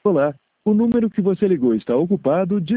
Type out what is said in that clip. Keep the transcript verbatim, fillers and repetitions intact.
Olá, o número que você ligou está ocupado.